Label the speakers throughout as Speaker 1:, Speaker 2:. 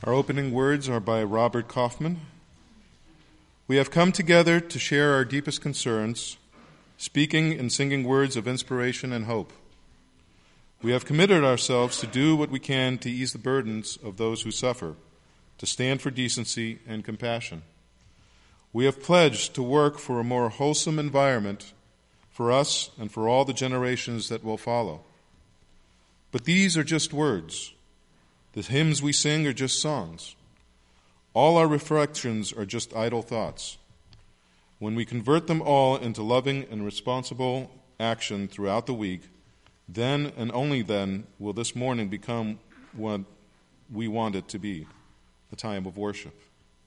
Speaker 1: Our opening words are by Robert Kaufman. We have come together to share our deepest concerns, speaking and singing words of inspiration and hope. We have committed ourselves to do what we can to ease the burdens of those who suffer, to stand for decency and compassion. We have pledged to work for a more wholesome environment for us and for all the generations that will follow. But these are just words. The hymns we sing are just songs. All our reflections are just idle thoughts. When we convert them all into loving and responsible action throughout the week, then and only then will this morning become what we want it to be, a time of worship.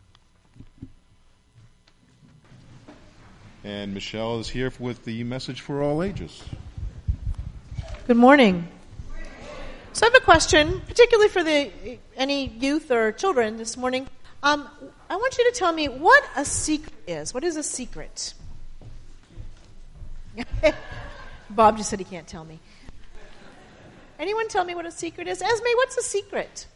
Speaker 1: And Michelle is here with the message for all ages.
Speaker 2: Good morning. So I have a question, particularly for any youth or children this morning. I want you to tell me what a secret is. What is a secret? Bob just said he can't tell me. Anyone tell me what a secret is? Esme, what's a secret?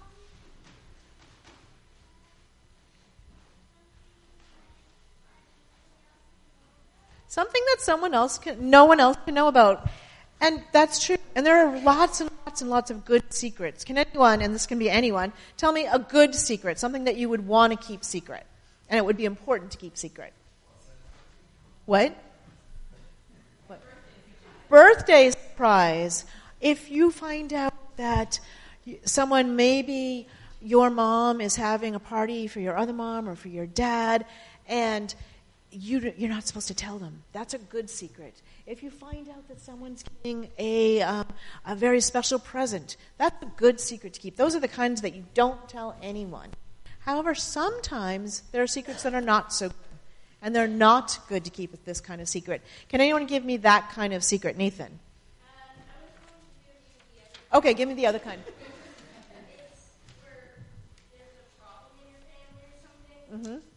Speaker 2: Something that no one else can know about. And that's true. And there are lots and lots and lots of good secrets. Can anyone, and this can be anyone, tell me a good secret, something that you would want to keep secret, and it would be important to keep secret? What? Birthday surprise. If you find out that someone, maybe your mom is having a party for your other mom or for your dad, and you're not supposed to tell them. That's a good secret. If you find out that someone's getting a very special present, that's a good secret to keep. Those are the kinds that you don't tell anyone. However, sometimes there are secrets that are not so good, and they're not good to keep with this kind of secret. Can anyone give me that kind of secret? Nathan? Okay, give me the other kind.
Speaker 3: It's where there's a problem in your family or something.
Speaker 2: Mm-hmm.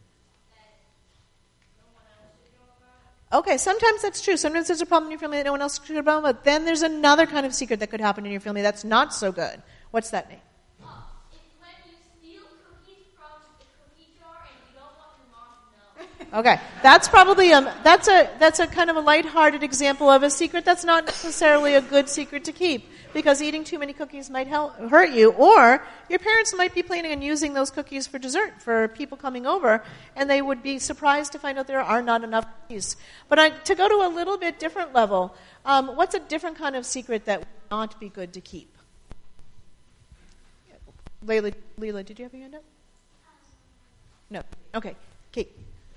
Speaker 3: Okay,
Speaker 2: sometimes that's true. Sometimes there's a problem in your family that no one else should know about, but then there's another kind of secret that could happen in your family that's not so good. What's that, Nate?
Speaker 3: It's when you steal cookies from the cookie jar and you don't want your mom to know.
Speaker 2: Okay, that's probably that's a kind of a lighthearted example of a secret that's not necessarily a good secret to keep, because eating too many cookies might hurt you, or your parents might be planning on using those cookies for dessert for people coming over, and they would be surprised to find out there are not enough cookies. But to go to a little bit different level, what's a different kind of secret that would not be good to keep? Leela, did you have your hand up? No. Okay, Kate.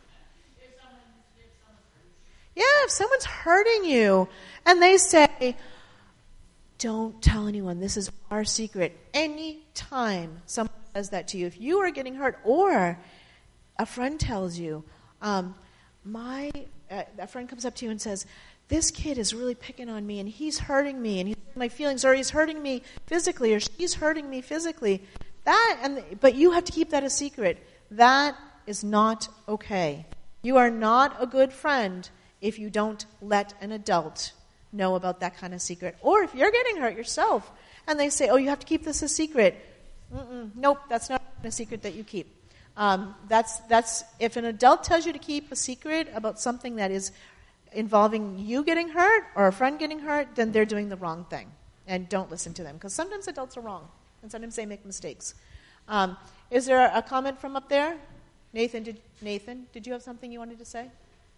Speaker 2: Yeah, if someone's hurting you, and they say, don't tell anyone, this is our secret. Anytime someone says that to you, if you are getting hurt, or a friend tells you, a friend comes up to you and says, this kid is really picking on me, and he's hurting me, and he's hurting my feelings, or he's hurting me physically, or she's hurting me physically. But you have to keep that a secret. That is not okay. You are not a good friend if you don't let an adult know about that kind of secret. Or if you're getting hurt yourself and they say, oh, you have to keep this a secret. Nope, that's not a secret that you keep. That's if an adult tells you to keep a secret about something that is involving you getting hurt or a friend getting hurt, then they're doing the wrong thing. And don't listen to them, because sometimes adults are wrong and sometimes they make mistakes. Is there a comment from up there? Nathan, did you have something you wanted to say?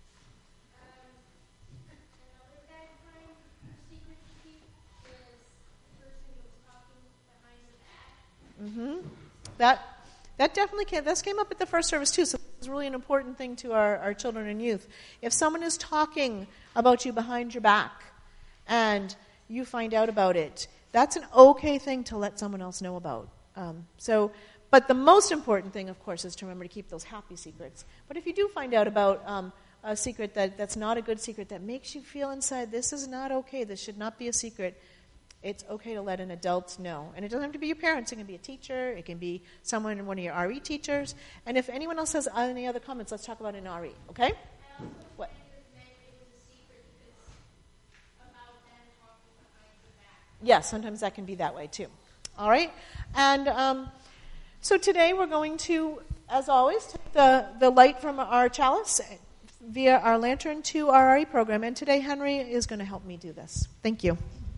Speaker 2: That definitely came up at the first service too, so it's really an important thing to our children and youth. If someone is talking about you behind your back and you find out about it, that's an okay thing to let someone else know about. But the most important thing, of course, is to remember to keep those happy secrets. But if you do find out about a secret that's not a good secret, that makes you feel inside, this is not okay, this should not be a secret, it's okay to let an adult know. And it doesn't have to be your parents. It can be a teacher. It can be someone, one of your RE teachers. And if anyone else has any other comments, let's talk about an RE, okay? What? Yes, sometimes that can be that way too. All right? And So today we're going to, as always, take the light from our chalice via our lantern to our RE program. And today Henry is going to help me do this. Thank you.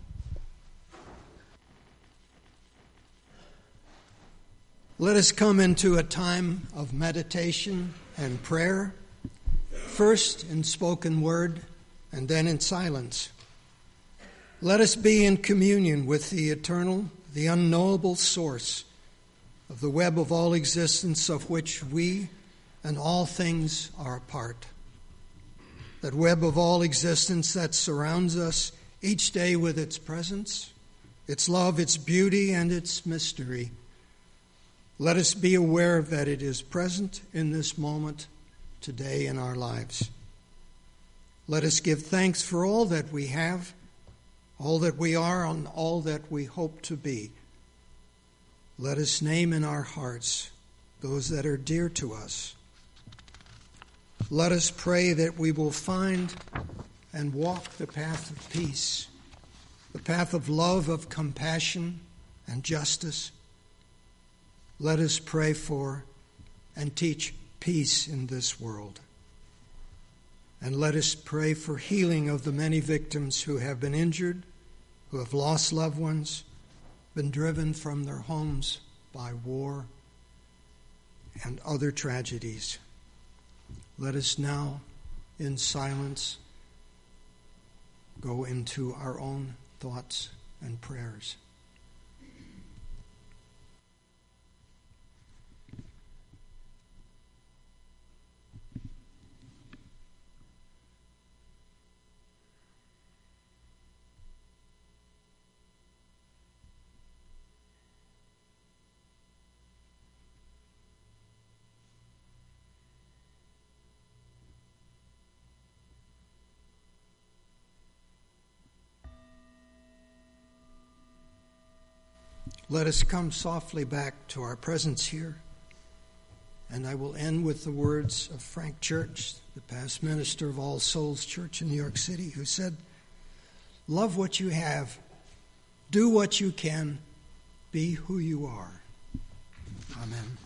Speaker 4: Let us come into a time of meditation and prayer, first in spoken word and then in silence. Let us be in communion with the eternal, the unknowable source of the web of all existence of which we and all things are a part. That web of all existence that surrounds us each day with its presence, its love, its beauty, and its mystery. Let us be aware that it is present in this moment today in our lives. Let us give thanks for all that we have, all that we are, and all that we hope to be. Let us name in our hearts those that are dear to us. Let us pray that we will find and walk the path of peace, the path of love, of compassion, and justice. Let us pray for and teach peace in this world. And let us pray for healing of the many victims who have been injured, who have lost loved ones, been driven from their homes by war and other tragedies. Let us now, in silence, go into our own thoughts and prayers. Let us come softly back to our presence here. And I will end with the words of Frank Church, the past minister of All Souls Church in New York City, who said, "Love what you have, do what you can, be who you are." Amen.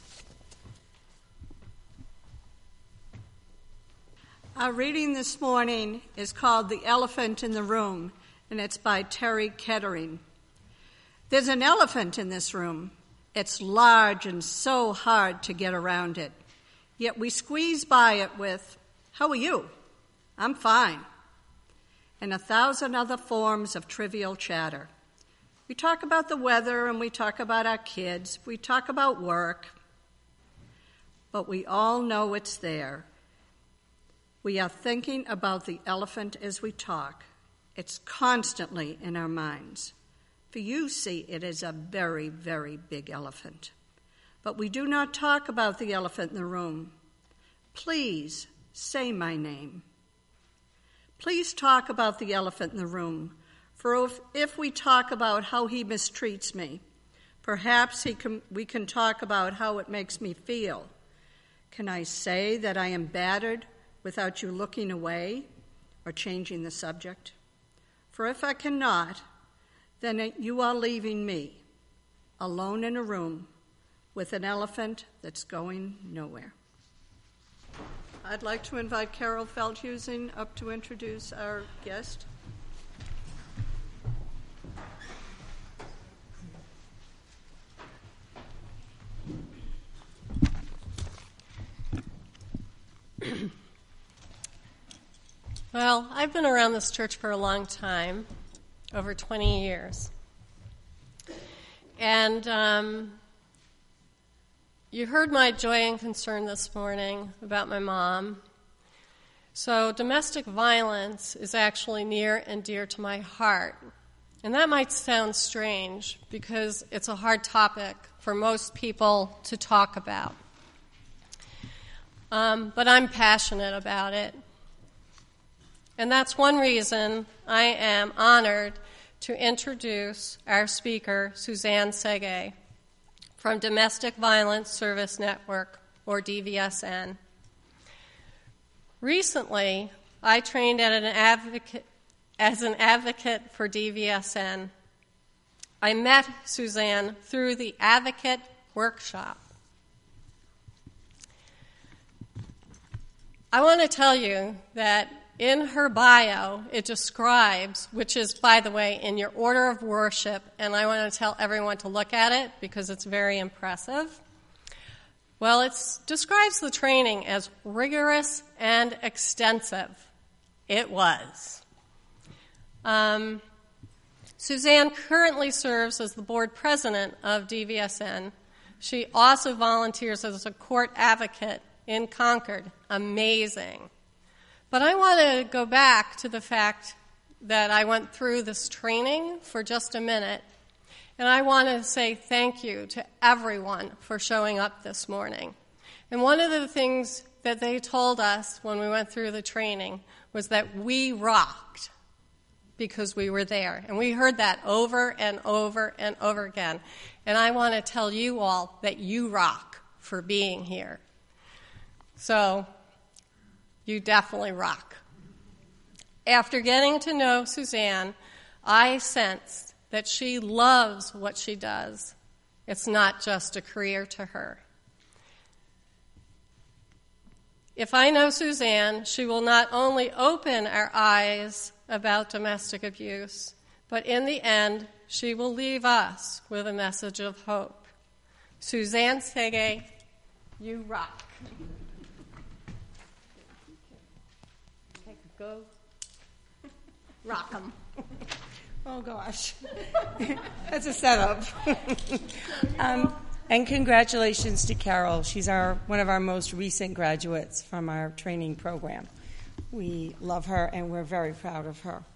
Speaker 5: Our reading this morning is called The Elephant in the Room, and it's by Terry Kettering. There's an elephant in this room. It's large and so hard to get around it. Yet we squeeze by it with, "How are you?" "I'm fine." And 1,000 other forms of trivial chatter. We talk about the weather and we talk about our kids. We talk about work. But we all know it's there. We are thinking about the elephant as we talk. It's constantly in our minds. For you see, it is a very, very big elephant. But we do not talk about the elephant in the room. Please say my name. Please talk about the elephant in the room. For if we talk about how he mistreats me, perhaps we can talk about how it makes me feel. Can I say that I am battered without you looking away or changing the subject? For if I cannot, then you are leaving me alone in a room with an elephant that's going nowhere. I'd like to invite Carol Feldhusen up to introduce our guest.
Speaker 6: Well, I've been around this church for a long time. Over 20 years. And you heard my joy and concern this morning about my mom. So domestic violence is actually near and dear to my heart. And that might sound strange because it's a hard topic for most people to talk about. But I'm passionate about it. And that's one reason I am honored to introduce our speaker, Suzanne Sege, from Domestic Violence Service Network, or DVSN. Recently, I trained as an advocate for DVSN. I met Suzanne through the Advocate workshop. I want to tell you that in her bio, it describes, which is, by the way, in your order of worship, and I want to tell everyone to look at it because it's very impressive. Well, it describes the training as rigorous and extensive. It was. Suzanne currently serves as the board president of DVSN. She also volunteers as a court advocate in Concord. Amazing. But I want to go back to the fact that I went through this training for just a minute, and I want to say thank you to everyone for showing up this morning. And one of the things that they told us when we went through the training was that we rocked because we were there. And we heard that over and over and over again. And I want to tell you all that you rock for being here. So you definitely rock. After getting to know Suzanne, I sensed that she loves what she does. It's not just a career to her. If I know Suzanne, she will not only open our eyes about domestic abuse, but in the end, she will leave us with a message of hope. Suzanne Sege, you rock. Go. Rock 'em.
Speaker 7: Oh, gosh. That's a setup. And congratulations to Carol. She's one of our most recent graduates from our training program. We love her, and we're very proud of her.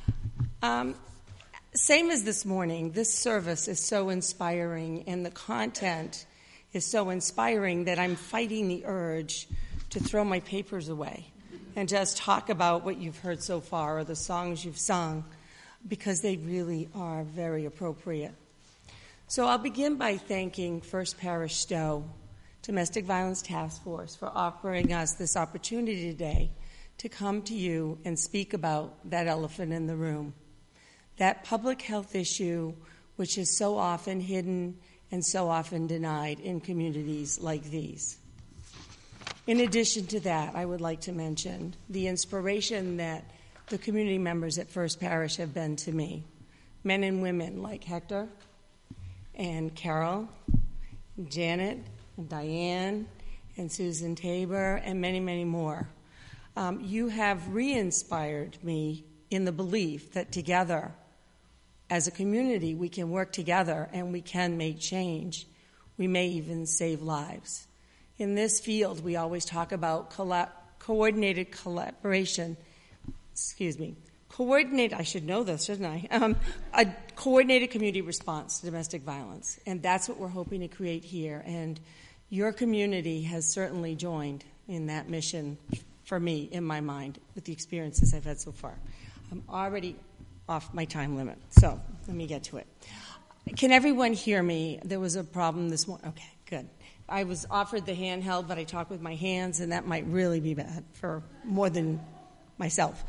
Speaker 7: Same as this morning, this service is so inspiring, and the content is so inspiring that I'm fighting the urge to throw my papers away and just talk about what you've heard so far or the songs you've sung, because they really are very appropriate. So I'll begin by thanking First Parish Stowe Domestic Violence Task Force for offering us this opportunity today to come to you and speak about that elephant in the room, that public health issue which is so often hidden and so often denied in communities like these. In addition to that, I would like to mention the inspiration that the community members at First Parish have been to me, men and women like Hector and Carol, Janet, and Diane, and Susan Tabor, and many, many more. You have re-inspired me in the belief that together, as a community, we can work together and we can make change. We may even save lives. In this field, we always talk about coordinated collaboration. I should know this, shouldn't I? A coordinated community response to domestic violence. And that's what we're hoping to create here. And your community has certainly joined in that mission for me, in my mind, with the experiences I've had so far. I'm already off my time limit, so let me get to it. Can everyone hear me? There was a problem this morning. Okay, good. I was offered the handheld, but I talk with my hands, and that might really be bad for more than myself.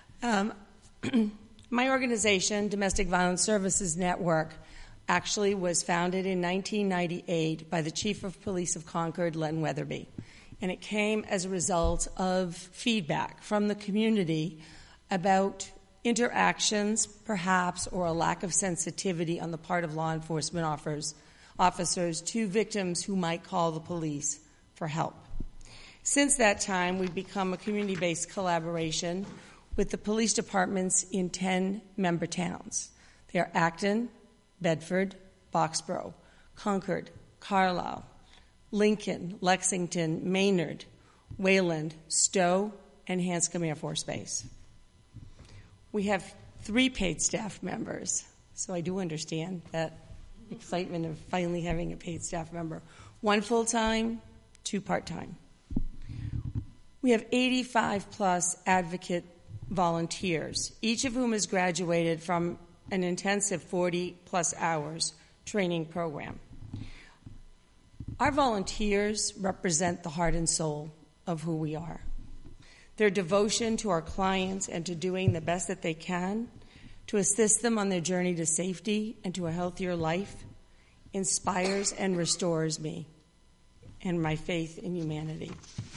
Speaker 7: My organization, Domestic Violence Services Network, actually was founded in 1998 by the Chief of Police of Concord, Len Weatherby. And it came as a result of feedback from the community about interactions, perhaps, or a lack of sensitivity on the part of law enforcement officers to victims who might call the police for help. Since that time, we've become a community-based collaboration with the police departments in 10 member towns. They are Acton, Bedford, Boxborough, Concord, Carlisle, Lincoln, Lexington, Maynard, Wayland, Stowe, and Hanscom Air Force Base. We have 3 paid staff members, so I do understand that excitement of finally having a paid staff member. 1 full-time, 2 part-time. We have 85-plus advocate volunteers, each of whom has graduated from an intensive 40-plus hours training program. Our volunteers represent the heart and soul of who we are. Their devotion to our clients and to doing the best that they can to assist them on their journey to safety and to a healthier life inspires and restores me and my faith in humanity.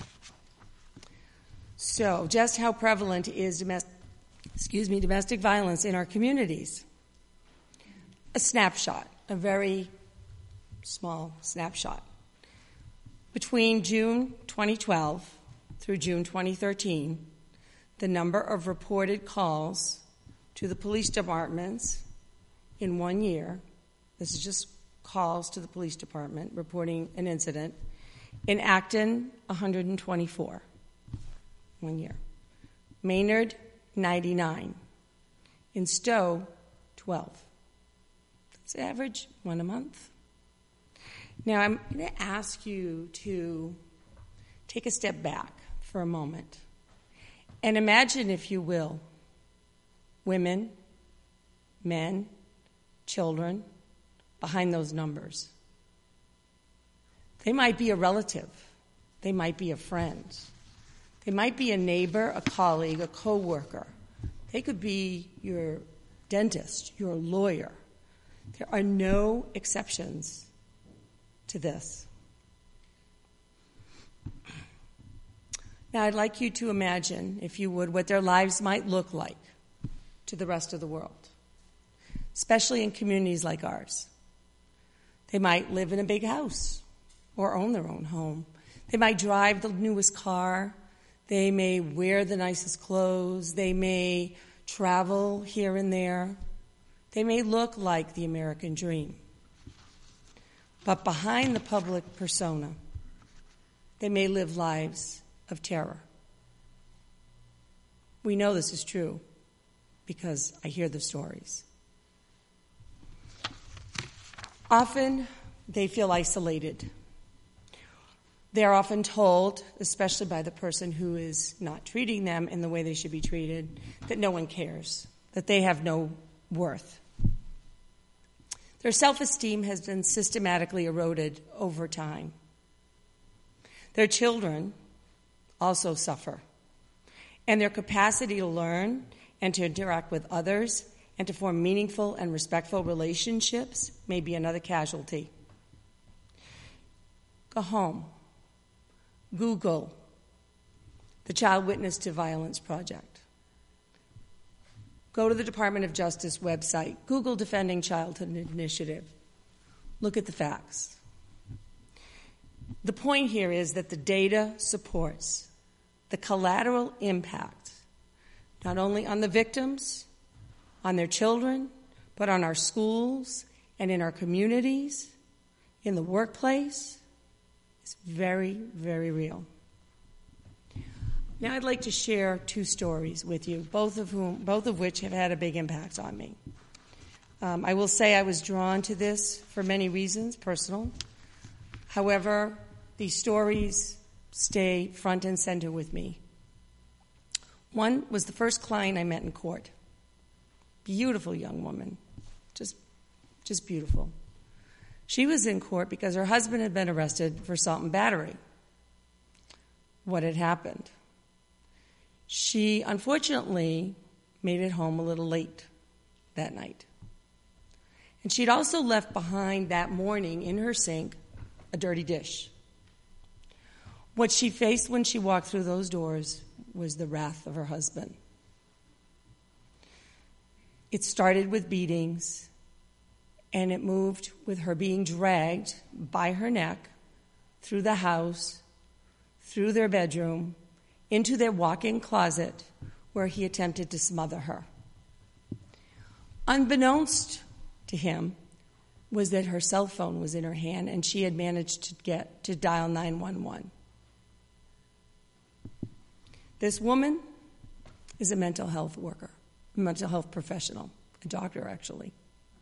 Speaker 7: So, just how prevalent is domestic violence in our communities? A snapshot, a very small snapshot. Between June 2012 through June 2013, the number of reported calls to the police departments in 1 year, this is just calls to the police department reporting an incident, in Acton, 124, 1 year. Maynard, 99. In Stowe, 12. It's average, 1 a month. Now, I'm going to ask you to take a step back for a moment and imagine, if you will, women, men, children behind those numbers. They might be a relative. They might be a friend. They might be a neighbor, a colleague, a coworker. They could be your dentist, your lawyer. There are no exceptions to this. Now, I'd like you to imagine, if you would, what their lives might look like to the rest of the world, especially in communities like ours. They might live in a big house or own their own home. They might drive the newest car. They may wear the nicest clothes. They may travel here and there. They may look like the American dream. But behind the public persona, they may live lives of terror. We know this is true because I hear the stories. Often, they feel isolated. They're often told, especially by the person who is not treating them in the way they should be treated, that no one cares, that they have no worth. Their self-esteem has been systematically eroded over time. Their children also suffer, and their capacity to learn and to interact with others and to form meaningful and respectful relationships may be another casualty. Go home. Google the Child Witness to Violence Project. Go to the Department of Justice website. Google Defending Childhood Initiative. Look at the facts. The point here is that the data supports the collateral impact, not only on the victims, on their children, but on our schools and in our communities, in the workplace. It's very, very real. Now I'd like to share 2 stories with you, both of which have had a big impact on me. I will say I was drawn to this for many reasons, personal. However, these stories stay front and center with me. One was the first client I met in court. Beautiful young woman, just beautiful. She was in court because her husband had been arrested for assault and battery. What had happened? She, unfortunately, made it home a little late that night. And she'd also left behind that morning in her sink a dirty dish. What she faced when she walked through those doors was the wrath of her husband. It started with beatings, and it moved with her being dragged by her neck through the house, through their bedroom, into their walk-in closet where he attempted to smother her. Unbeknownst to him was that her cell phone was in her hand and she had managed to dial 911. This woman is a mental health worker, a mental health professional, a doctor actually.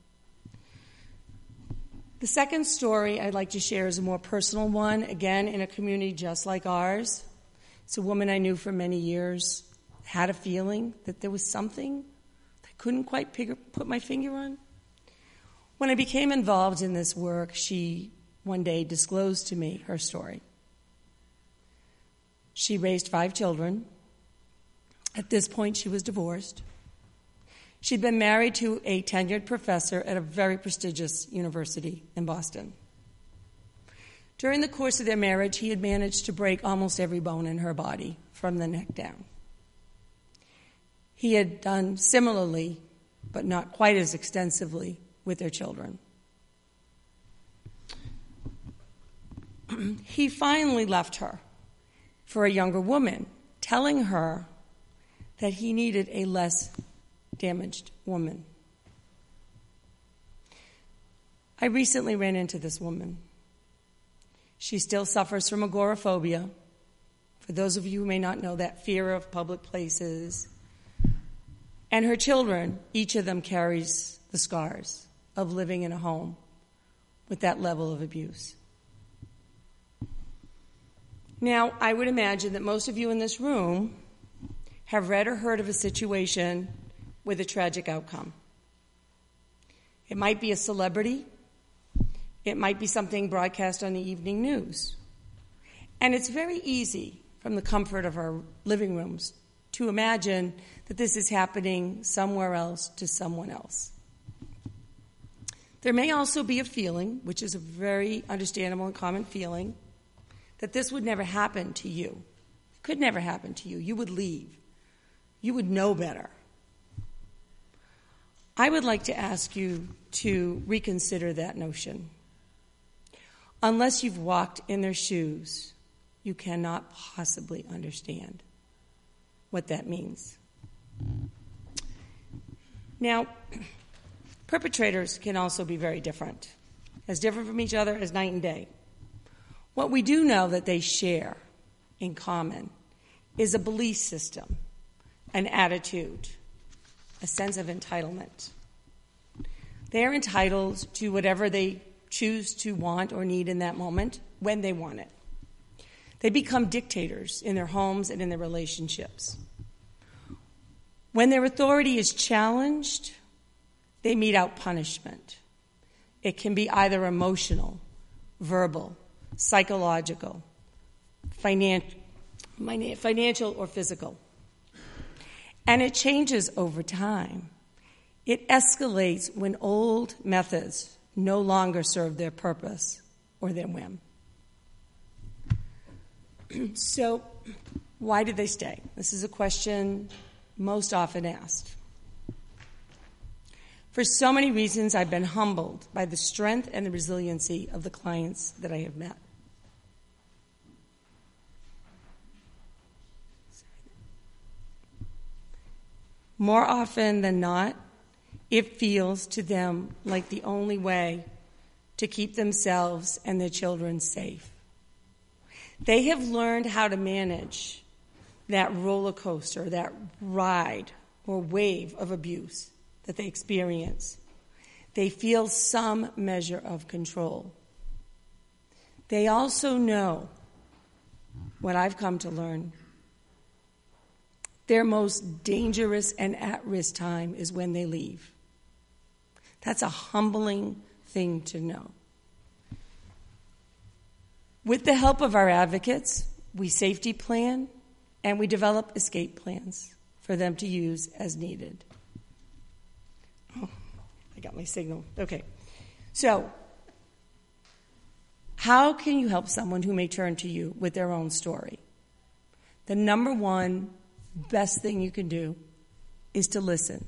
Speaker 7: The second story I'd like to share is a more personal one, again, in a community just like ours. It's a woman I knew for many years, had a feeling that there was something I couldn't quite put my finger on. When I became involved in this work, she one day disclosed to me her story. She raised 5 children. At this point, she was divorced. She'd been married to a tenured professor at a very prestigious university in Boston. During the course of their marriage, he had managed to break almost every bone in her body from the neck down. He had done similarly, but not quite as extensively, with their children. He finally left her for a younger woman, telling her that he needed a less damaged woman. I recently ran into this woman. She still suffers from agoraphobia. For those of you who may not know, that fear of public places. And her children, each of them carries the scars of living in a home with that level of abuse. Now, I would imagine that most of you in this room have read or heard of a situation with a tragic outcome. It might be a celebrity. It might be something broadcast on the evening news. And it's very easy from the comfort of our living rooms to imagine that this is happening somewhere else to someone else. There may also be a feeling, which is a very understandable and common feeling, that this would never happen to you. It could never happen to you. You would leave. You would know better. I would like to ask you to reconsider that notion. Unless you've walked in their shoes, you cannot possibly understand what that means. Now, perpetrators can also be very different, as different from each other as night and day. What we do know that they share in common is a belief system, an attitude, a sense of entitlement. They are entitled to whatever they choose to want or need in that moment when they want it. They become dictators in their homes and in their relationships. When their authority is challenged, they mete out punishment. It can be either emotional, verbal, psychological, financial, or physical. And it changes over time. It escalates when old methods no longer serve their purpose or their whim. So, why did they stay? This is a question most often asked. For so many reasons, I've been humbled by the strength and the resiliency of the clients that I have met. More often than not, it feels to them like the only way to keep themselves and their children safe. They have learned how to manage that roller coaster, that ride or wave of abuse that they experience. They feel some measure of control. They also know what I've come to learn. Their most dangerous and at-risk time is when they leave. That's a humbling thing to know. With the help of our advocates, we safety plan and we develop escape plans for them to use as needed. Oh, I got my signal. Okay. So, how can you help someone who may turn to you with their own story? The number one best thing you can do is to listen.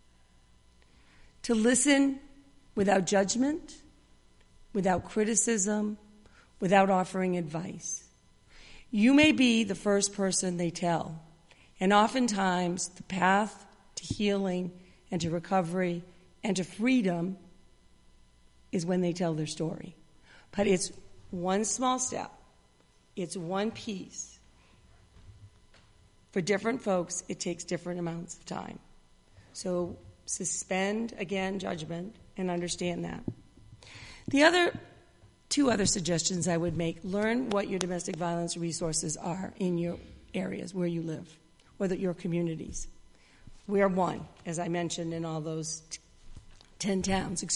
Speaker 7: To listen without judgment, without criticism, without offering advice. You may be the first person they tell, and oftentimes the path to healing and to recovery and to freedom is when they tell their story. But it's one small step. It's one piece. For different folks, it takes different amounts of time. So suspend, again, judgment and understand that. The two other suggestions I would make: learn what your domestic violence resources are in your areas where you live, or your communities. We are one, as I mentioned, in all those 10 towns,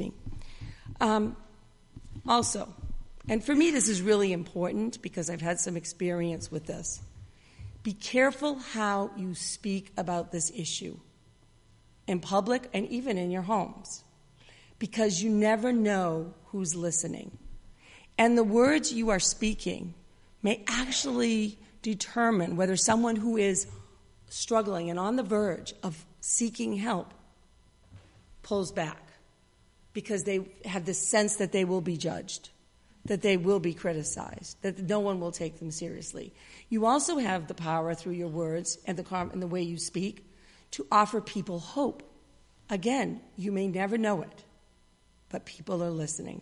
Speaker 7: Also, and for me this is really important because I've had some experience with this, be careful how you speak about this issue. in public and even in your homes, because you never know who's listening. And the words you are speaking may actually determine whether someone who is struggling and on the verge of seeking help pulls back, because they have this sense that they will be judged, that they will be criticized, that no one will take them seriously. You also have the power through your words and the way you speak to offer people hope. Again, you may never know it, but people are listening.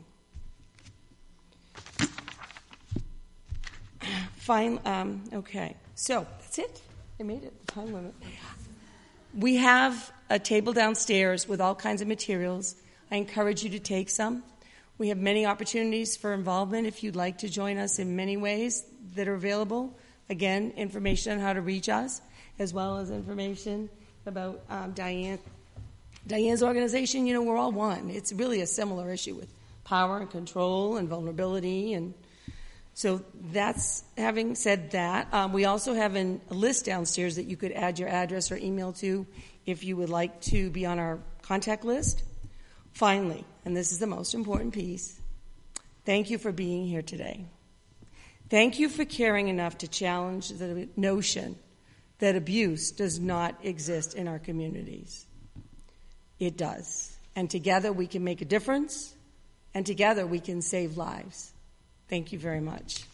Speaker 7: Fine. Okay. So that's it. I made it. The time limit. We have a table downstairs with all kinds of materials. I encourage you to take some. We have many opportunities for involvement if you'd like to join us in many ways that are available. Again, information on how to reach us, as well as information about Diane's organization. You know, we're all one. It's really a similar issue with power and control and vulnerability. And so that's, having said that, we also have a list downstairs that you could add your address or email to if you would like to be on our contact list. Finally, and this is the most important piece, thank you for being here today. Thank you for caring enough to challenge the notion that abuse does not exist in our communities. It does. And together we can make a difference, and together we can save lives. Thank you very much.